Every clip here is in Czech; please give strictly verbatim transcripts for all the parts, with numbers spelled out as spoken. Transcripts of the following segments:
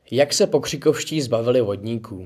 Jak se pokřikovští zbavili vodníků?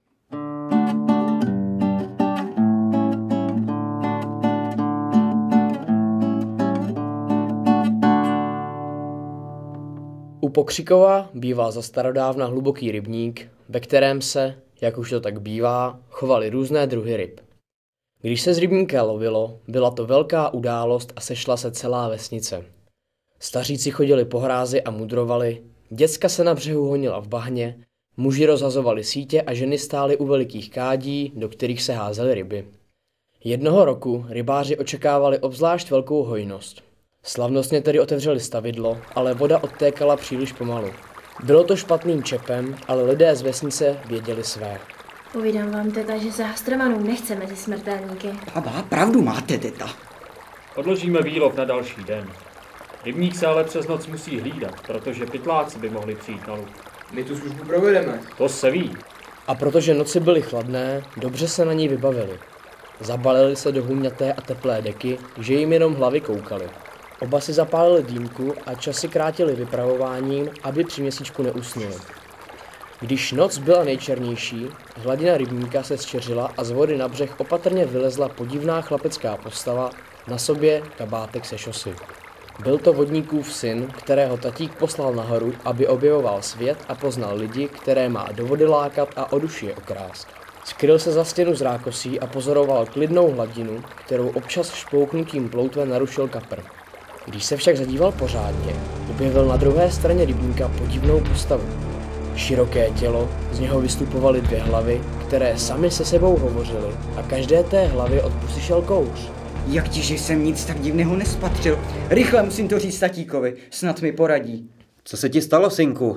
U Pokřikova býval za starodávna hluboký rybník, ve kterém se, jak už to tak bývá, chovaly různé druhy ryb. Když se z rybníka lovilo, byla to velká událost a sešla se celá vesnice. Staříci chodili po hrázi a mudrovali, děcka se na břehu honila v bahně, muži rozhazovali sítě a ženy stály u velikých kádí, do kterých se házely ryby. Jednoho roku rybáři očekávali obzvlášť velkou hojnost. Slavnostně tedy otevřeli stavidlo, ale voda odtékala příliš pomalu. Bylo to špatným čepem, ale lidé z vesnice věděli své. Povídám vám, teta, že se Hastrovanů nechce mezi smrtelníky. Baba, pravdu máte, teta. Odložíme výlov na další den. Rybník se ale přes noc musí hlídat, protože pytláci by mohli přijít na luk. My tu službu provedeme. To se ví. A protože noci byly chladné, dobře se na ní vybavili. Zabalili se do hůňaté a teplé deky, že jim jenom hlavy koukaly. Oba si zapálili dýmku a časy krátili vypravováním, aby při měsíčku neusnuli. Když noc byla nejčernější, hladina rybníka se zčeřila a z vody na břeh opatrně vylezla podivná chlapecká postava, na sobě kabátek se šosy. Byl to vodníkův syn, kterého tatík poslal nahoru, aby objevoval svět a poznal lidi, které má do vody lákat a o duši je okrást. Skryl se za stěnu z rákosí a pozoroval klidnou hladinu, kterou občas špouknutím ploutve narušil kapr. Když se však zadíval pořádně, objevil na druhé straně rybníka podivnou postavu. Široké tělo, z něho vystupovaly dvě hlavy, které sami se sebou hovořily a každé té hlavě od pusy šel kouř. Jak ti, že jsem nic tak divného nespatřil. Rychle musím to říct tatíkovi, snad mi poradí. Co se ti stalo, synku?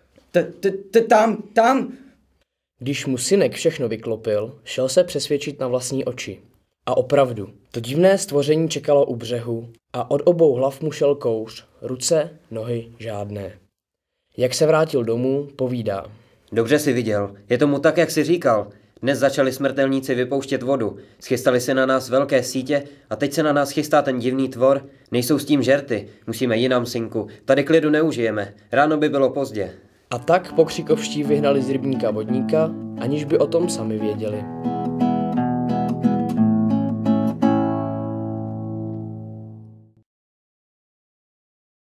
Tam, tam. Když mu synek všechno vyklopil, šel se přesvědčit na vlastní oči. A opravdu, to divné stvoření čekalo u břehu a od obou hlav mu šel kouř, ruce, nohy žádné. Jak se vrátil domů, povídá. Dobře si viděl, je tomu tak, jak jsi říkal. Dnes začali smrtelníci vypouštět vodu, schystali se na nás velké sítě a teď se na nás chystá ten divný tvor. Nejsou s tím žerty, musíme jinam, synku, tady klidu neužijeme, ráno by bylo pozdě. A tak pokřikovští vyhnali z rybníka vodníka, aniž by o tom sami věděli.